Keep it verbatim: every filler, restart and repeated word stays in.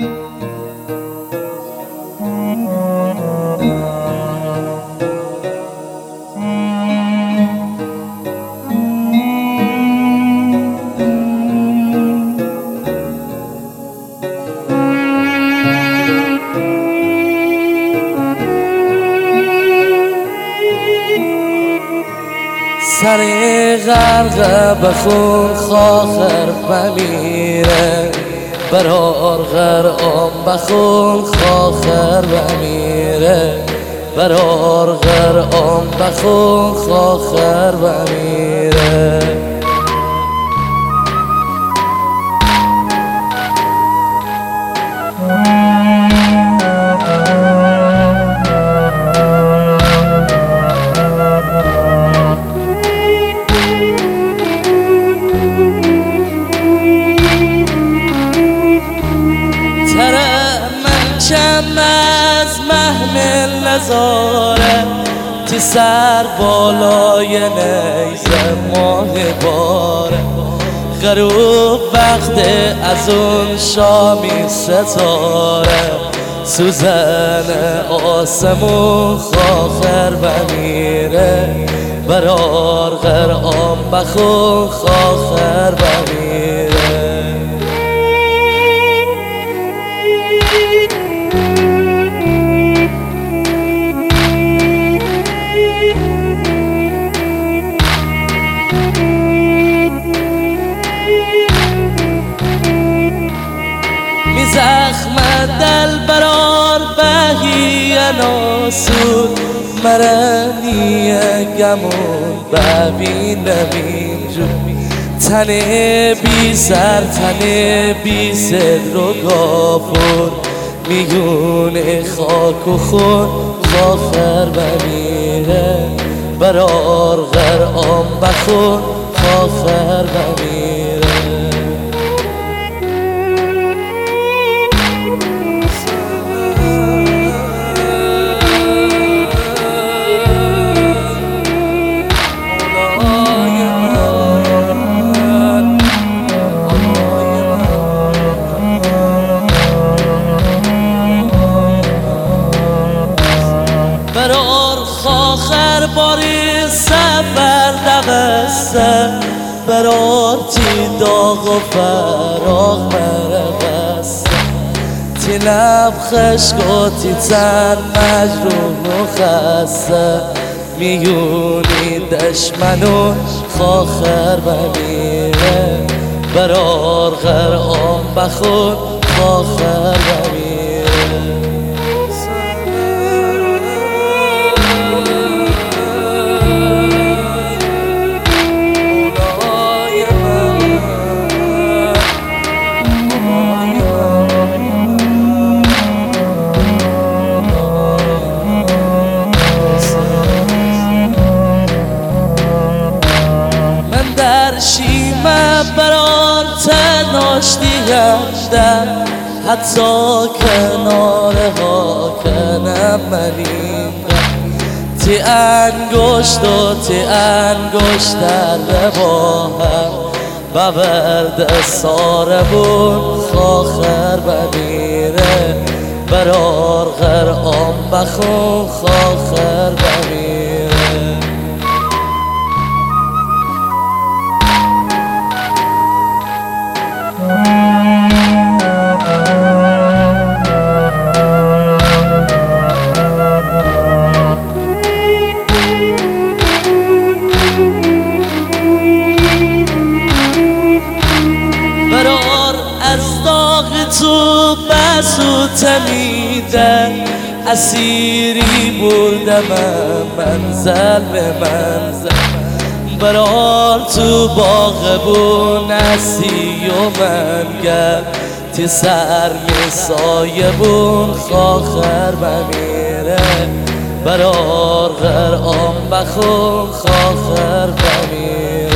سر غرق بخون خاخر بمیره برار غرام بخون خاخر بمیره برار غرام بخون خاخر بمیره از محمل نزاره تی سر بالای نیزه ماه باره غروب وقت از اون شامی ستاره سوزن آسمون خاخر بمیره برار غرام بخون خاخر بمیره زخم دل برار بهی ناسود مرنی گمون ببین ببین جو تن بی سر تن بی صدر و گافور میگون خاک و خون خاخر بمیره برار غرام بخون خاخر بمیره برار خاخر باری سفر دقسته برار تی داغ و فراغ مرقسته تی لب خشک و تی تن مجروح و خسته میونی دشمنون خاخر بمیره برار غرام بخون خاخر بمیره شیمه بران تناش دیگردم حتی کنار ها کنم منیدم تی انگشت و تی انگشت در رواهم بورد ساربون خاخر بمیره برار غرام بخون خاخر بمیره تو بسو تمیدن اسیری بردم منزل به منزل برار تو باغ بون اسی و منگر تی سر می سایه بون خاخر بمیره برار غرام بخون خاخر بمیره